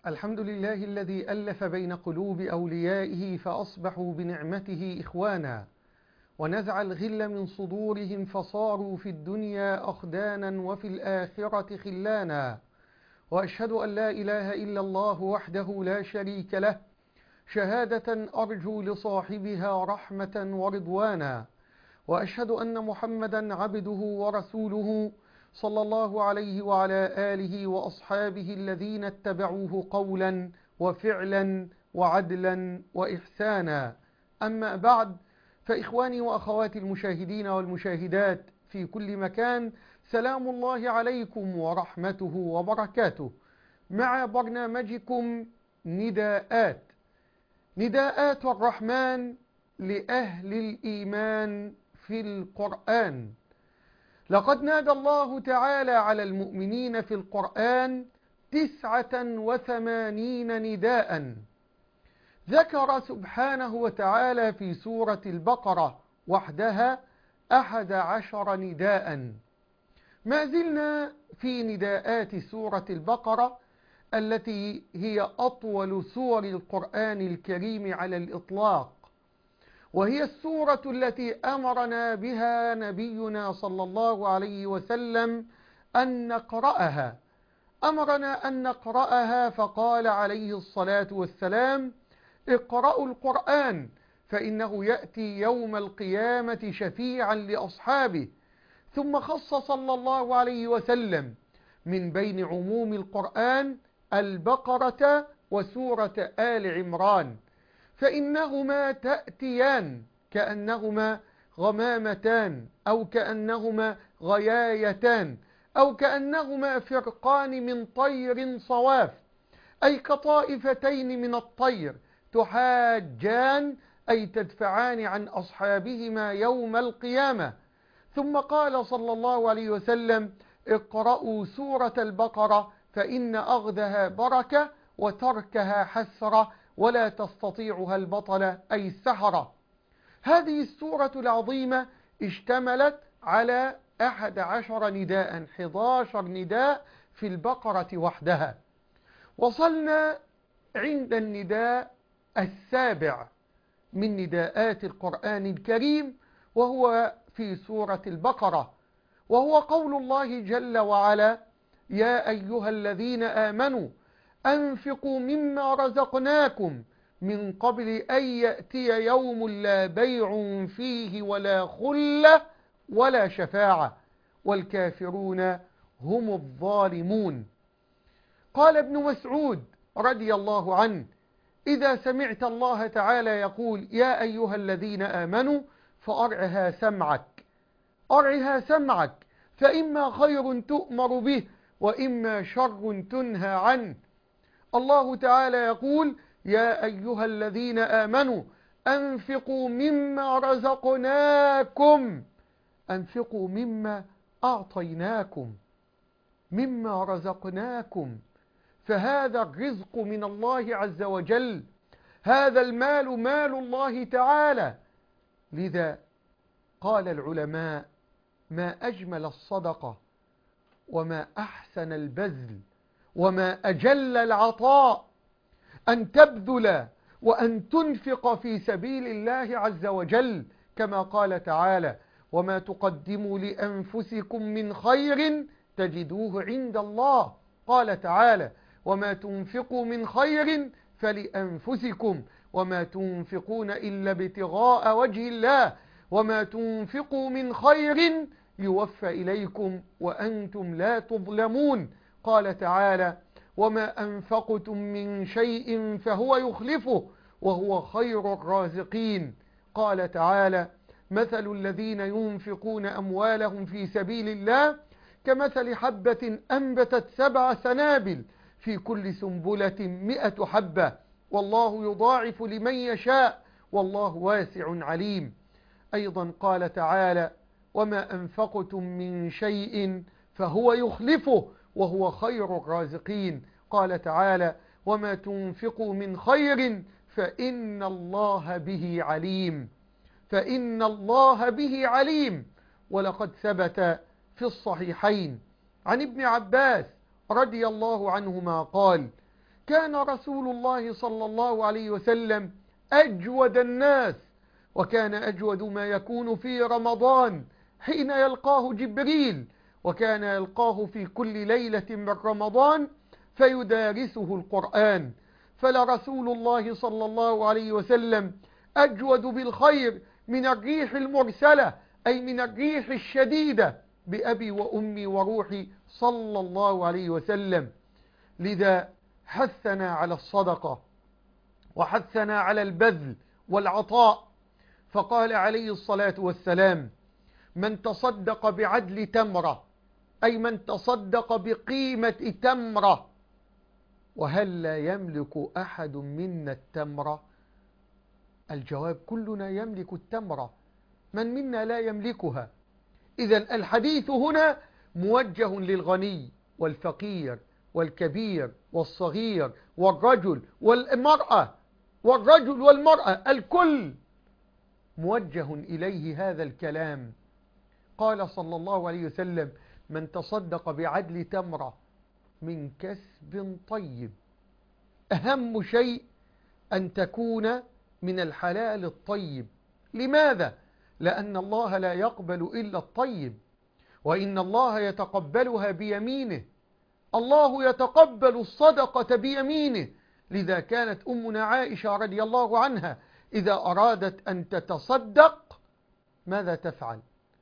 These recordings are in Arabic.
الحمد لله الذي ألف بين قلوب أوليائه فأصبحوا بنعمته إخوانا، ونزع الغل من صدورهم فصاروا في الدنيا أخدانا وفي الآخرة خلانا. وأشهد أن لا إله إلا الله وحده لا شريك له، شهادة أرجو لصاحبها رحمة ورضوانا. وأشهد أن محمدا عبده ورسوله صلى الله عليه وعلى آله وأصحابه الذين اتبعوه قولا وفعلا وعدلا وإحسانا. أما بعد، فإخواني وأخواتي المشاهدين والمشاهدات في كل مكان، سلام الله عليكم ورحمته وبركاته، مع برنامجكم نداءات الرحمن لأهل الإيمان في القرآن. لقد نادى الله تعالى على المؤمنين في القرآن 89 نداء. ذكر سبحانه وتعالى في سورة البقرة وحدها 11 نداء. ما زلنا في نداءات سورة البقرة التي هي أطول سور القرآن الكريم على الإطلاق، وهي السورة التي أمرنا بها نبينا صلى الله عليه وسلم أن نقرأها. أمرنا أن نقرأها فقال عليه الصلاة والسلام: اقرأوا القرآن فإنه يأتي يوم القيامة شفيعا لأصحابه. ثم خص صلى الله عليه وسلم من بين عموم القرآن البقرة وسورة آل عمران، فإنهما تأتيان كأنهما غمامتان أو كأنهما غيايتان أو كأنهما فرقان من طير صواف، أي كطائفتين من الطير تحاجان، أي تدفعان عن أصحابهما يوم القيامة. ثم قال صلى الله عليه وسلم: اقرأوا سورة البقرة فإن أخذها بركة وتركها حسرة ولا تستطيعها البطلة، أي السحرة. هذه السورة العظيمة اشتملت على 11 نداء، 11 نداء في البقرة وحدها. وصلنا عند النداء السابع من نداءات القرآن الكريم، وهو في سورة البقرة، وهو قول الله جل وعلا: يا أيها الذين آمنوا أنفقوا مما رزقناكم من قبل أن يأتي يوم لا بيع فيه ولا خلة ولا شفاعة والكافرون هم الظالمون. قال ابن مسعود رضي الله عنه: إذا سمعت الله تعالى يقول يا أيها الذين آمنوا فأرعها سمعك، فإما خير تؤمر به وإما شر تنهى عنه. الله تعالى يقول: يا أيها الذين آمنوا أنفقوا مما رزقناكم، أنفقوا مما أعطيناكم، مما رزقناكم، فهذا الرزق من الله عز وجل، هذا المال مال الله تعالى. لذا قال العلماء: ما أجمل الصدقة وما أحسن البذل وما أجل العطاء أن تبذل وأن تنفق في سبيل الله عز وجل، كما قال تعالى: وما تقدموا لأنفسكم من خير تجدوه عند الله. قال تعالى: وما تنفقوا من خير فلأنفسكم وما تنفقون إلا ابتغاء وجه الله وما تنفقوا من خير يوفى إليكم وأنتم لا تظلمون. قال تعالى: وما أنفقتم من شيء فهو يخلفه وهو خير الرازقين. قال تعالى: مثل الذين ينفقون أموالهم في سبيل الله كمثل حبة أنبتت 7 سنابل في كل سنبلة 100 حبة والله يضاعف لمن يشاء والله واسع عليم. أيضا قال تعالى: وما أنفقتم من شيء فهو يخلفه وهو خير الرازقين. قال تعالى: وما تنفقوا من خير فإن الله به عليم، فإن الله به عليم. ولقد ثبت في الصحيحين عن ابن عباس رضي الله عنهما قال: كان رسول الله صلى الله عليه وسلم أجود الناس، وكان أجود ما يكون في رمضان حين يلقاه جبريل، وكان يلقاه في كل ليلة من رمضان فيدارسه القرآن. فلرسول الله صلى الله عليه وسلم أجود بالخير من الريح المرسلة، أي من الريح الشديدة، بأبي وأمي وروحي صلى الله عليه وسلم. لذا حثنا على الصدقة، وحثنا على البذل والعطاء، فقال عليه الصلاة والسلام: من تصدق بعدل تمرة، أي من تصدق بقيمة تمرة. وهل لا يملك أحد منا التمرة؟ الجواب: كلنا يملك التمرة، من منا لا يملكها؟ إذن الحديث هنا موجه للغني والفقير والكبير والصغير والرجل والمرأة، والرجل والمرأة، الكل موجه إليه هذا الكلام. قال صلى الله عليه وسلم: من تصدق بعدل تمرة من كسب طيب. أهم شيء أن تكون من الحلال الطيب. لماذا؟ لأن الله لا يقبل إلا الطيب، وإن الله يتقبلها بيمينه. الله يتقبل الصدقة بيمينه. لذا كانت أمنا عائشة رضي الله عنها إذا أرادت أن تتصدق ماذا تفعل؟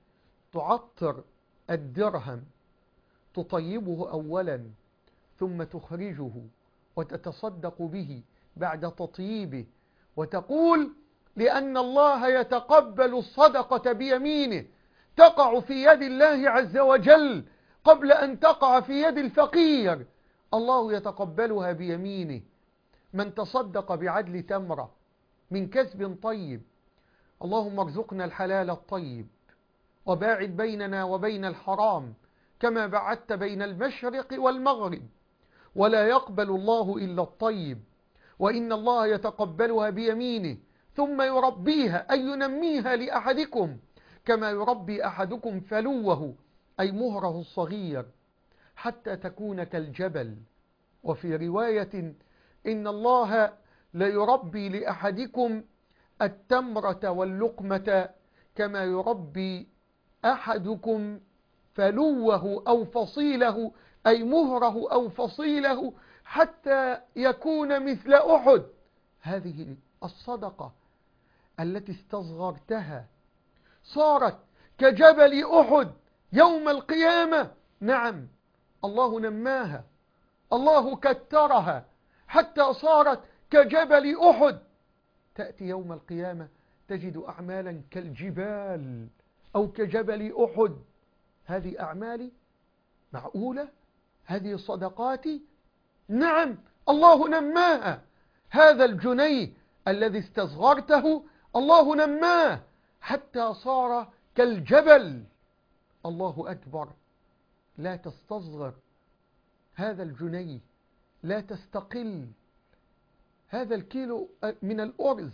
تعطر الدرهم، تطيبه أولا، ثم تخرجه وتتصدق به بعد تطييبه، وتقول: لأن الله يتقبل الصدقة بيمينه، تقع في يد الله عز وجل قبل أن تقع في يد الفقير. الله يتقبلها بيمينه. من تصدق بعدل تمرة من كسب طيب. اللهم ارزقنا الحلال الطيب، وباعد بيننا وبين الحرام كما بعدت بين المشرق والمغرب. ولا يقبل الله إلا الطيب، وإن الله يتقبلها بيمينه ثم يربيها، أي ينميها لأحدكم كما يربي أحدكم فلوه، أي مهره الصغير، حتى تكون كالجبل. وفي رواية: إن الله ليربي لأحدكم التمرة واللقمة كما يربي أحدكم فلوه أو فصيله، أي مهره أو فصيله، حتى يكون مثل أحد. هذه الصدقة التي استصغرتها صارت كجبل أحد يوم القيامة. نعم، الله نماها، الله كترها حتى صارت كجبل أحد. تأتي يوم القيامة تجد أعمالا كالجبال أو كجبل أحد. هذه أعمالي؟ معقولة؟ هذه صدقاتي؟ نعم، الله نماها. هذا الجنيه الذي استصغرته الله نماه حتى صار كالجبل. الله أكبر. لا تستصغر هذا الجنيه، لا تستقل. هذا الكيلو من الأرز،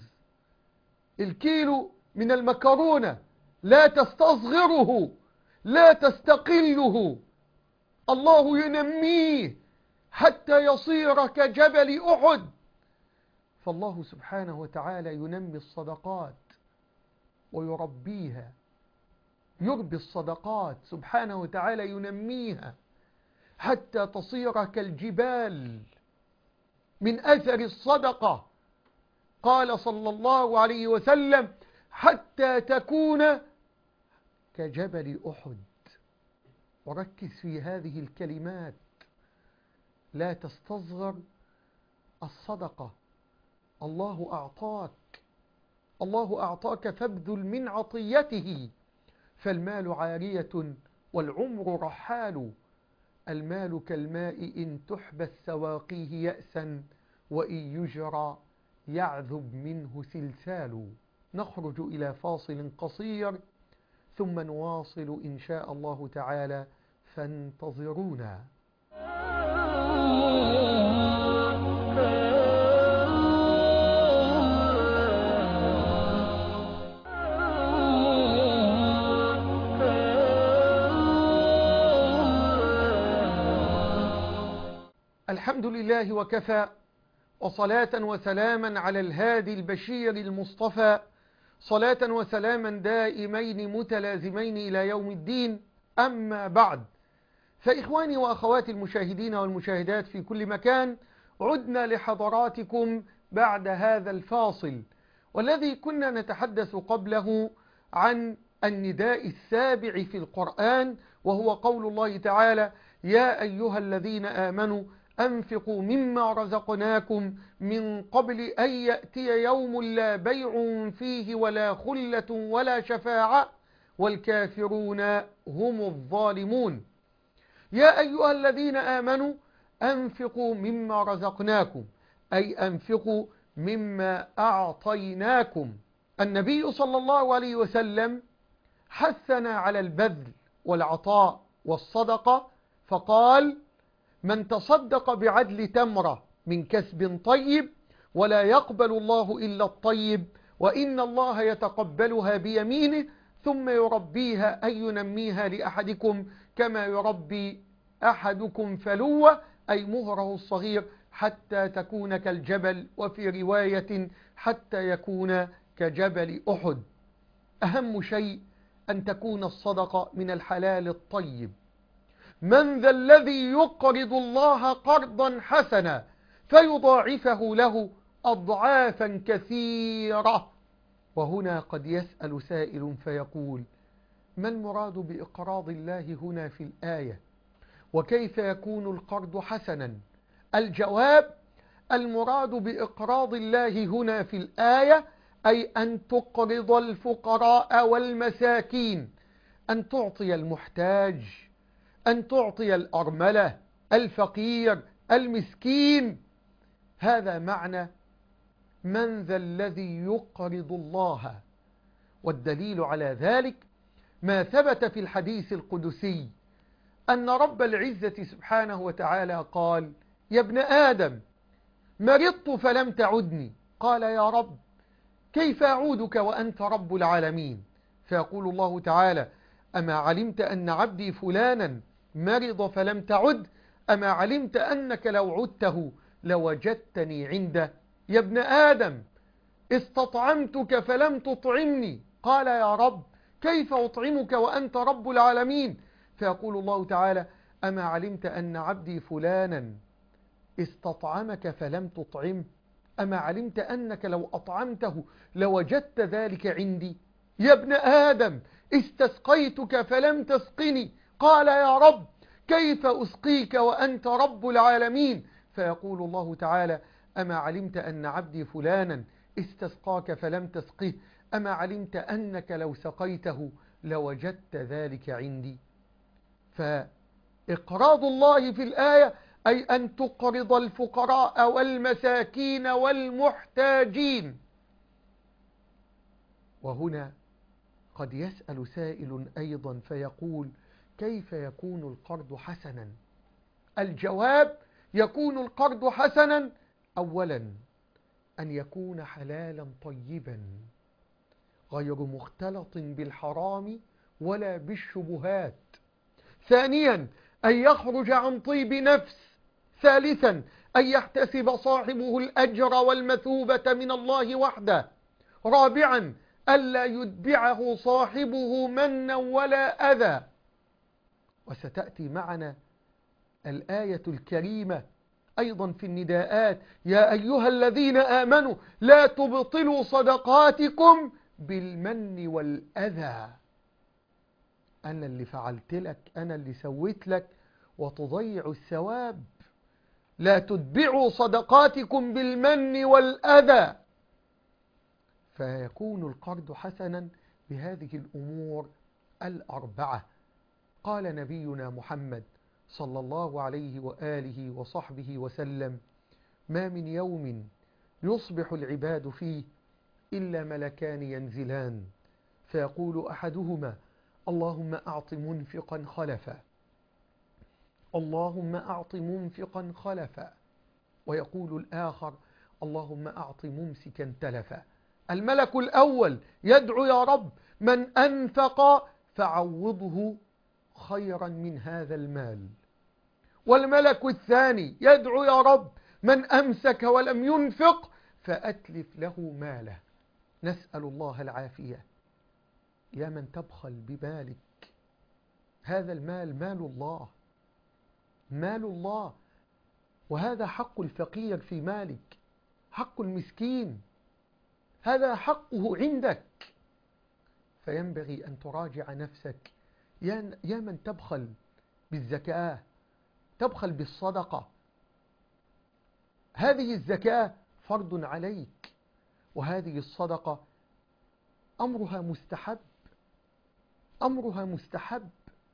الكيلو من المكرونة، لا تستصغره، لا تستقله. الله ينميه حتى يصير كجبل أحد. فالله سبحانه وتعالى ينمي الصدقات ويربيها، يربي الصدقات سبحانه وتعالى، ينميها حتى تصير كالجبال من أثر الصدقة. قال صلى الله عليه وسلم: حتى تكون كجبل أحد. وركز في هذه الكلمات، لا تستصغر الصدقة. الله أعطاك، الله أعطاك فابذل من عطيته. فالمال عارية والعمر رحال. المال كالماء إن تحبس سواقيه يأسا، وإن يجرى يعذب منه سلسال. نخرج إلى فاصل قصير ثم نواصل إن شاء الله تعالى، فانتظرونا. الحمد لله وكفى، وصلاة وسلاما على الهادي البشير المصطفى، صلاة وسلاما دائمين متلازمين إلى يوم الدين. أما بعد، فإخواني وأخواتي المشاهدين والمشاهدات في كل مكان، عدنا لحضراتكم بعد هذا الفاصل، والذي كنا نتحدث قبله عن النداء السابع في القرآن، وهو قول الله تعالى: يا أيها الذين آمنوا أنفقوا مما رزقناكم من قبل أن يأتي يوم لا بيع فيه ولا خلة ولا شفاعة والكافرون هم الظالمون. يا أيها الذين آمنوا أنفقوا مما رزقناكم، أي أنفقوا مما أعطيناكم. النبي صلى الله عليه وسلم حثنا على البذل والعطاء والصدقة، فقال: من تصدق بعدل تمرة من كسب طيب ولا يقبل الله إلا الطيب وإن الله يتقبلها بيمينه ثم يربيها أي ينميها لأحدكم كما يربي أحدكم فلوة، أي مهره الصغير، حتى تكون كالجبل، وفي رواية حتى يكون كجبل أحد. أهم شيء أن تكون الصدقة من الحلال الطيب. من ذا الذي يقرض الله قرضا حسنا فيضاعفه له أضعافا كثيرة؟ وهنا قد يسأل سائل فيقول: ما المراد بإقراض الله هنا في الآية؟ وكيف يكون القرض حسنا؟ الجواب: المراد بإقراض الله هنا في الآية أي أن تقرض الفقراء والمساكين، أن تعطي المحتاج، أن تعطي الأرملة، الفقير، المسكين. هذا معنى من ذا الذي يقرض الله. والدليل على ذلك ما ثبت في الحديث القدسي أن رب العزة سبحانه وتعالى قال: يا ابن آدم مرضت فلم تعدني. قال: يا رب كيف أعودك وأنت رب العالمين؟ فيقول الله تعالى: أما علمت أن عبدي فلانا مرض فلم تعد؟ أما علمت أنك لو عدته لوجدتني عنده؟ يا ابن آدم استطعمتك فلم تطعمني. قال: يا رب كيف أطعمك وأنت رب العالمين؟ فيقول الله تعالى: أما علمت أن عبدي فلانا استطعمك فلم تطعمه؟ أما علمت أنك لو أطعمته لوجدت ذلك عندي؟ يا ابن آدم استسقيتك فلم تسقني. قال: يا رب كيف أسقيك وأنت رب العالمين؟ فيقول الله تعالى: أما علمت أن عبدي فلانا استسقاك فلم تسقه؟ أما علمت أنك لو سقيته لوجدت ذلك عندي؟ فإقراض الله في الآية أي أن تقرض الفقراء والمساكين والمحتاجين. وهنا قد يسأل سائل أيضا فيقول: كيف يكون القرض حسنا؟ الجواب: يكون القرض حسنا أولا أن يكون حلالا طيبا غير مختلط بالحرام ولا بالشبهات. ثانيا أن يخرج عن طيب نفس. ثالثا أن يحتسب صاحبه الأجر والمثوبة من الله وحده. رابعا ألا يتبعه صاحبه منا ولا أذى. وستأتي معنا الآية الكريمة أيضا في النداءات: يا أيها الذين آمنوا لا تبطلوا صدقاتكم بالمن والأذى. أنا اللي فعلت لك، أنا اللي سويت لك، وتضيع الثواب. لا تتبعوا صدقاتكم بالمن والأذى. فيكون القرض حسنا بهذه الأمور الأربعة. قال نبينا محمد صلى الله عليه وآله وصحبه وسلم: ما من يوم يصبح العباد فيه إلا ملكان ينزلان فيقول أحدهما: اللهم أعط منفقا خلفا، اللهم أعط منفقا خلفا، ويقول الآخر: اللهم أعط ممسكا تلفا. الملك الأول يدعو: يا رب من أنفق فعوضه خيرا من هذا المال. والملك الثاني يدعو: يا رب من أمسك ولم ينفق فأتلف له ماله. نسأل الله العافية. يا من تبخل بمالك، هذا المال مال الله، مال الله، وهذا حق الفقير في مالك، حق المسكين، هذا حقه عندك. فينبغي أن تراجع نفسك. يا من تبخل بالزكاة، تبخل بالصدقة. هذه الزكاة فرض عليك، وهذه الصدقة أمرها مستحب، أمرها مستحب.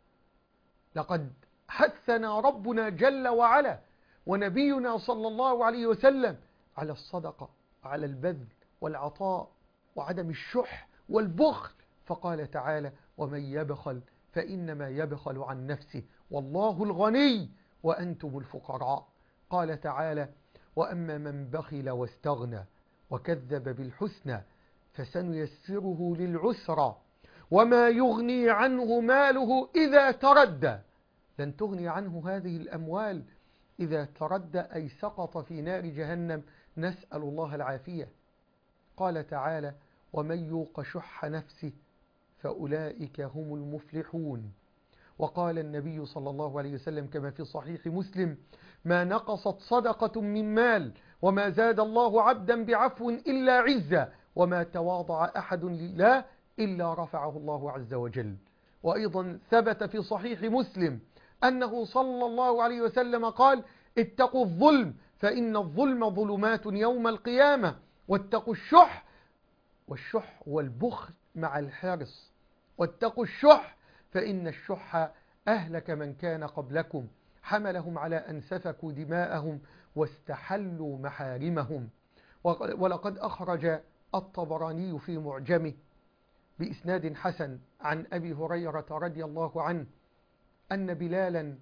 لقد حثنا ربنا جل وعلا ونبينا صلى الله عليه وسلم على الصدقة، على البذل والعطاء وعدم الشح والبخل، فقال تعالى: ومن يبخل فإنما يبخل عن نفسه والله الغني وأنتم الفقراء. قال تعالى: وأما من بخل واستغنى وكذب بالحسنى فسنيسره للعسرى وما يغني عنه ماله إذا تردى. لن تغني عنه هذه الأموال إذا تردى، أي سقط في نار جهنم، نسأل الله العافية. قال تعالى: ومن يوق شح نفسه فأولئك هم المفلحون. وقال النبي صلى الله عليه وسلم كما في صحيح مسلم: ما نقصت صدقة من مال وما زاد الله عبدا بعفو إلا عزا وما تواضع أحد لله إلا رفعه الله عز وجل. وأيضا ثبت في صحيح مسلم أنه صلى الله عليه وسلم قال: اتقوا الظلم فإن الظلم ظلمات يوم القيامة، واتقوا الشح، والشح والبخل مع الحرص، واتقوا الشح فإن الشح أهلك من كان قبلكم، حملهم على أن سفكوا دماءهم واستحلوا محارمهم. ولقد أخرج الطبراني في معجمه بإسناد حسن عن أبي هريرة رضي الله عنه أن بلالا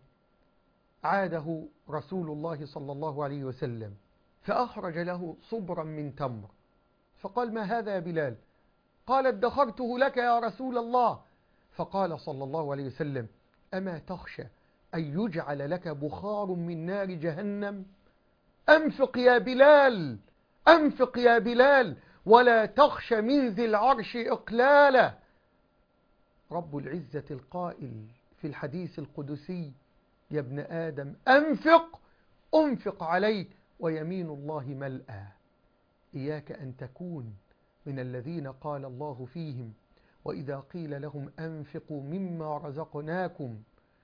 عاده رسول الله صلى الله عليه وسلم فأخرج له صبرا من تمر، فقال: ما هذا يا بلال؟ قال: ادخرته لك يا رسول الله. فقال صلى الله عليه وسلم: أما تخشى أن يجعل لك بخار من نار جهنم؟ أنفق يا بلال، أنفق يا بلال، ولا تخش من ذي العرش إقلالا. رب العزة القائل في الحديث القدسي: يا ابن آدم أنفق أنفق عليك ويمين الله ملأى. إياك أن تكون من الذين قال الله فيهم: وإذا قيل لهم أنفقوا مما رزقناكم،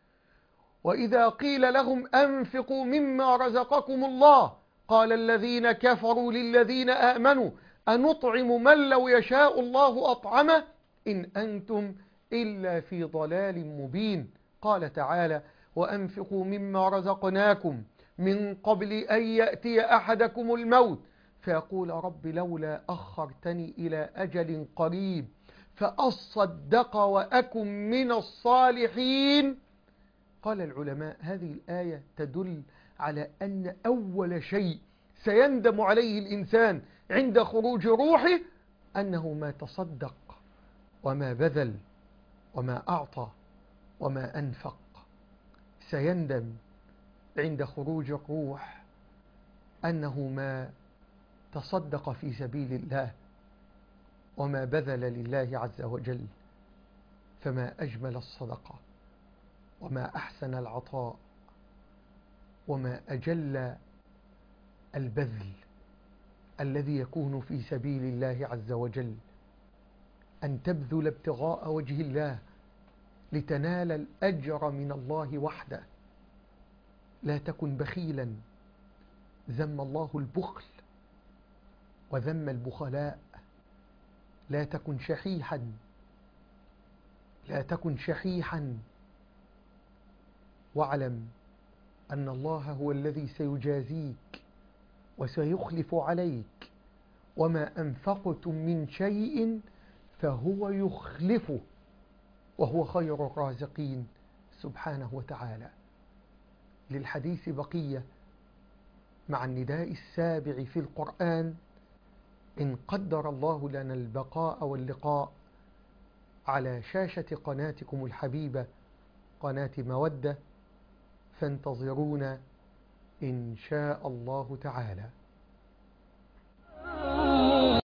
وإذا قيل لهم أنفقوا مما رزقكم الله قال الذين كفروا للذين آمنوا أنطعم من لو يشاء الله أطعمه إن أنتم إلا في ضلال مبين. قال تعالى: وأنفقوا مما رزقناكم من قبل أن يأتي أحدكم الموت فيقول رب لولا أخرتني إلى أجل قريب فأصدق وأكن من الصالحين. قال العلماء: هذه الآية تدل على أن أول شيء سيندم عليه الإنسان عند خروج روحه أنه ما تصدق وما بذل وما أعطى وما أنفق. سيندم عند خروج الروح أنه ما تصدق في سبيل الله وما بذل لله عز وجل. فما أجمل الصدقة وما أحسن العطاء وما أجل البذل الذي يكون في سبيل الله عز وجل، أن تبذل ابتغاء وجه الله لتنال الأجر من الله وحده. لا تكن بخيلا، ذم الله البخل وذم البخلاء. لا تكن شحيحا، لا تكن شحيحا، واعلم أن الله هو الذي سيجازيك وسيخلف عليك، وما أنفقتم من شيء فهو يخلفه وهو خير الرازقين سبحانه وتعالى. للحديث بقية مع النداء السابع في القرآن: إن قدر الله لنا البقاء واللقاء على شاشة قناتكم الحبيبة قناة مودة، فانتظرونا إن شاء الله تعالى.